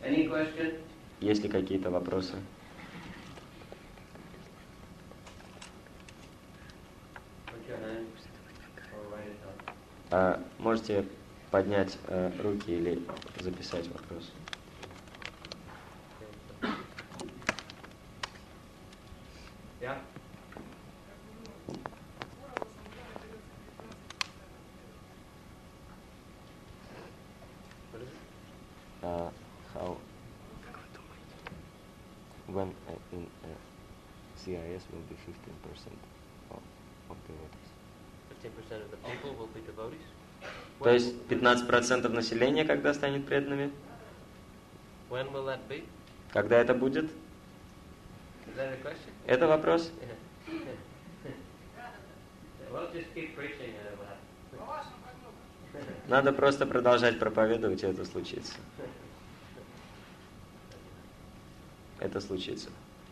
Any question? Есть ли какие-то вопросы? Put your hand or write it down. Можете поднять руки или записать вопрос. Yeah? What is it? How when in CIS will be 15% of devotees? 15% of the people will be devotees? То есть 15% населения, когда станет преданными? When will that be? Когда это будет? Is that a question? Это вопрос? Well, just keep preaching and it will happen. Надо просто продолжать проповедовать, и это случится. Это случится.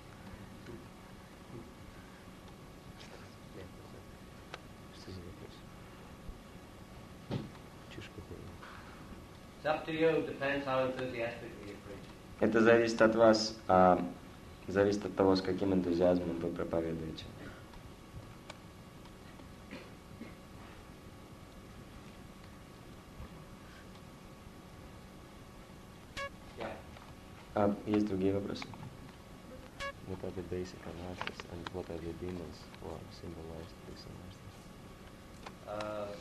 Что за вопрос? Чушь какую-то. It's up to you. Depends how enthusiastically you preach. Это зависит от вас, зависит от того, с каким энтузиазмом вы проповедуете. Есть другие вопросы? What are the basic anarthas and what are the demons who are symbolized in this anarthas?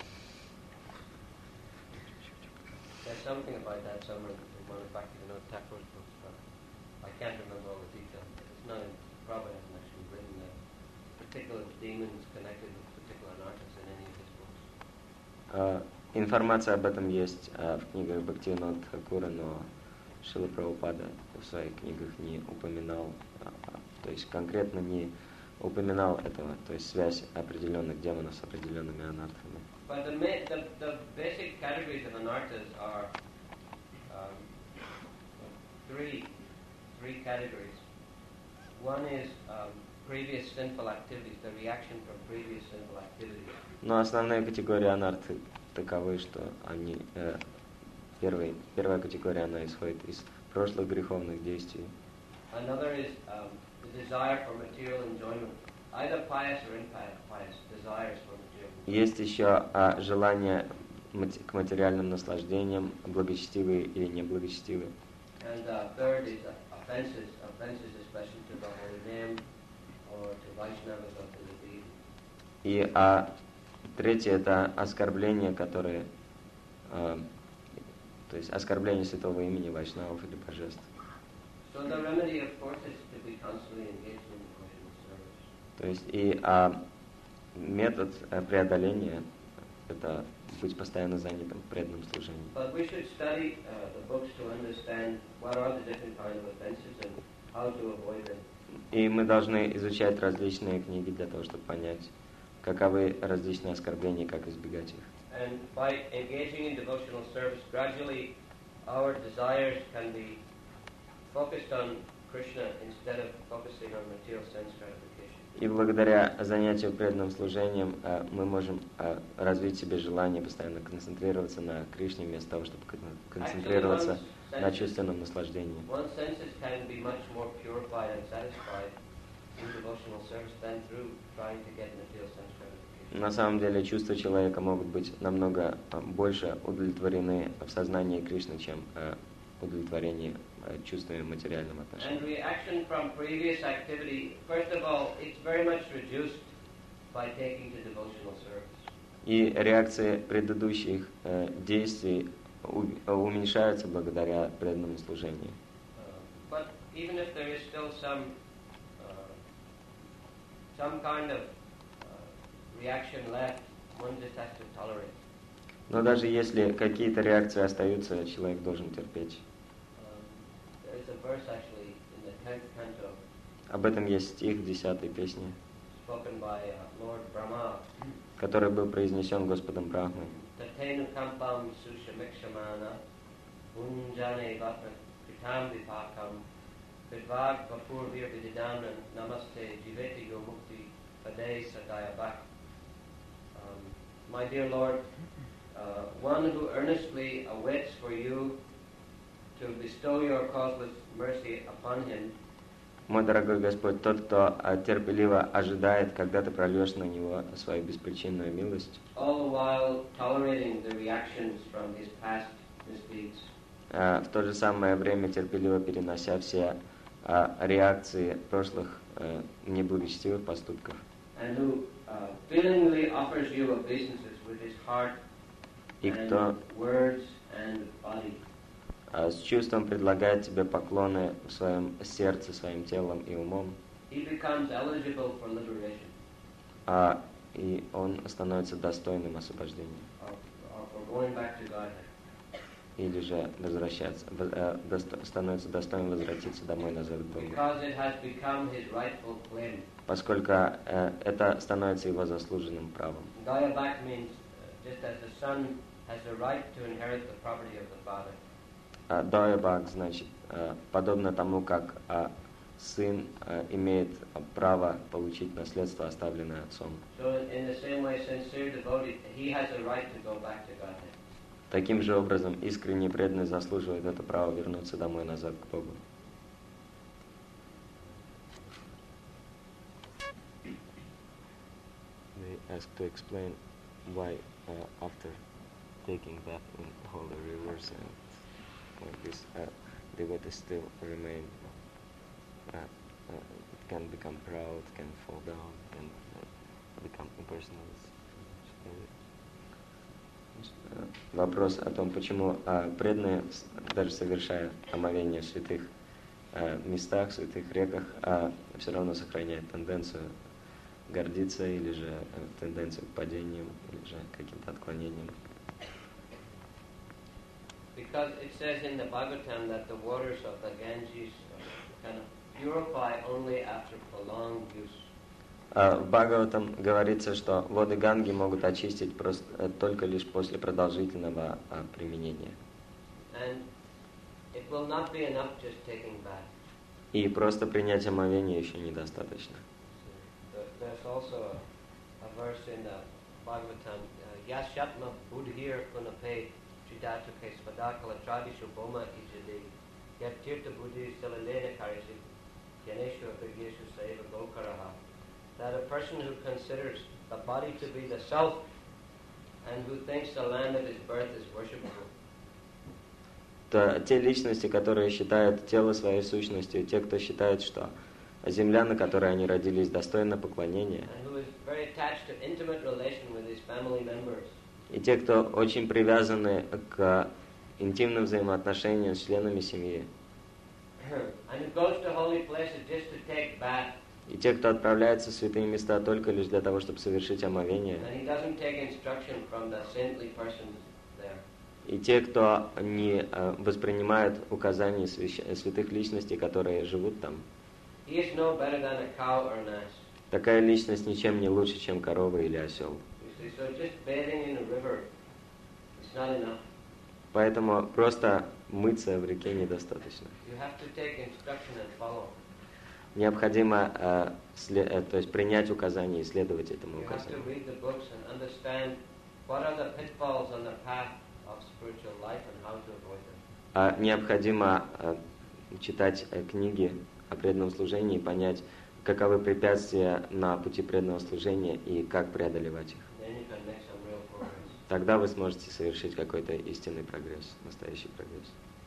There's something about that somewhere in one of Thakur's books, but I can't remember all the details. It's not in, Prabhupada hasn't actually written the particular demons connected with particular anarthas in any of his books. Информация об этом есть в книгах Бхактивинода Тхакура, но Шрила Прабхупада в своих книгах не упоминал, то есть конкретно не упоминал этого, то есть связь определенных демонов с определенными анархами. But the basic categories of anarthas are three categories. One is previous sinful activities, the reaction from previous sinful activities. Но основные категории анархи таковы, что они первая категория, она исходит из прошлых греховных действий. Another is the desire for material enjoyment, either pious or impious desires for material enjoyment. Есть еще желание к материальным наслаждениям, благочестивые или неблагочестивые. And third is offenses especially to the holy name or to Vaishnavas or to the deity. И третье это оскорбления, которые то есть оскорбление святого имени Вайшнавов или божеств. So the remedy, of course, is to be constantly engaged in devotional service. То есть и метод преодоления это быть постоянно занятым в преданном служении. But we should study the books to understand what are the different kinds of offenses and how to avoid them. И мы должны изучать различные книги для того, чтобы понять, каковы различные оскорбления и как избегать их. And by engaging in devotional service, gradually our desires can be focused on Krishna instead of focusing on material sense gratification. И благодаря занятию преданным служением мы можем развить в себе желание постоянно концентрироваться на Кришне, вместо того, чтобы концентрироваться на чувственном наслаждении. One's senses can be much more purified and satisfied through devotional service than through trying to get material sense gratification. На самом деле чувства человека могут быть намного больше удовлетворены в сознании Кришны, чем удовлетворение чувствами материальным отношениям. And reaction from previous activity, first of all, it's very much reduced by taking to devotional service. И реакции предыдущих действий уменьшаются благодаря преданному служению. But even if there is still some kind of reaction left, one just has to tolerate. Но даже если какие-то реакции остаются, человек должен терпеть. There is a verse actually in the 10th canto. Об этом есть стих в 10-й песне, Spoken by Lord Brahma. который был произнесен Господом Брахмой. Tatenu kampam sushamikshamana unjane vatna kritam vipakam vidvag vapur vir vididanan namaste jiveti yo mukti pade sadaya bhak. My dear Lord, one who earnestly awaits for you to bestow your causeless mercy upon him, Мой дорогой Господь, тот, кто терпеливо ожидает, когда ты прольешь на него свою беспричинную милость, all the while tolerating the reactions from his past misdeeds. в то же самое время терпеливо перенося все реакции прошлых неблагочестивых поступков, And who willingly offers you obeisances with his heart и and кто words and body. с чувством предлагает тебе поклоны в своем сердце, своим телом и умом, He becomes eligible for liberation и он становится достойным освобождения. or for going back to Godhead. Или же становится достойным возвратиться домой назад к Богу. Because it has become his rightful claim. Поскольку это становится его заслуженным правом. Gayabak means just as the son has the right to inherit the property of the father. Доябак значит, подобно тому, как сын имеет право получить наследство, оставленное отцом. So in the same way, sincere devotee, he has a right to go back to Godhead. Таким же образом, искренне преданный заслуживает это право вернуться домой назад к Богу. They ask to explain why after taking bath in holy rivers and like this, devotees still remain, can become proud, can fall down, can become impersonal. Вопрос о том, почему преданные, даже совершая омовение в святых местах, в святых реках, все равно сохраняют тенденцию гордиться или же тенденцию к падениям, или же к каким-то отклонениям. Because it says in the Bhagavatam that the waters of the Ganges kind of purify only after prolonged use. В Бхагаватам говорится, что воды Ганги могут очистить только лишь после продолжительного применения. And it will not be enough just taking bath. И просто принять омовение еще недостаточно. There's also a verse in the Bhagavatam, Yashatma Buddhir Kunape Chidatuke Spadakala Tradishu Boma Ijadi Yatirta Buddhi Silalena Karishi Yaneshu Abigeshu Saiva Gokaraha. That a person who considers the body to be the self and who thinks the land of his birth is worshipable. Те личности, которые считают тело своей сущностью, те, кто считает, что земля, на которой они родились, достойна поклонения, и те, кто очень привязаны к интимным взаимоотношениям с членами семьи, и те, кто отправляется в святые места только лишь для того, чтобы совершить омовение, и те, кто не воспринимает указания святых личностей, которые живут там, такая личность ничем не лучше, чем корова или осел. Поэтому просто мыться в реке недостаточно. Необходимо то есть принять указания и следовать этому указанию. Необходимо читать книги о преданном служении и понять, каковы препятствия на пути преданного служения и как преодолевать их. Тогда вы сможете совершить какой-то истинный прогресс, настоящий прогресс.